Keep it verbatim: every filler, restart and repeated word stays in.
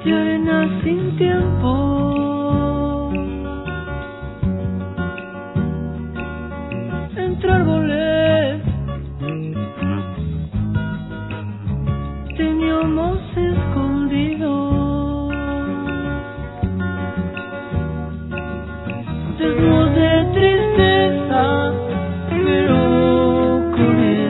de arena sin tiempo, entre árboles teníamos escondido, desnudos de tristeza, pero con él.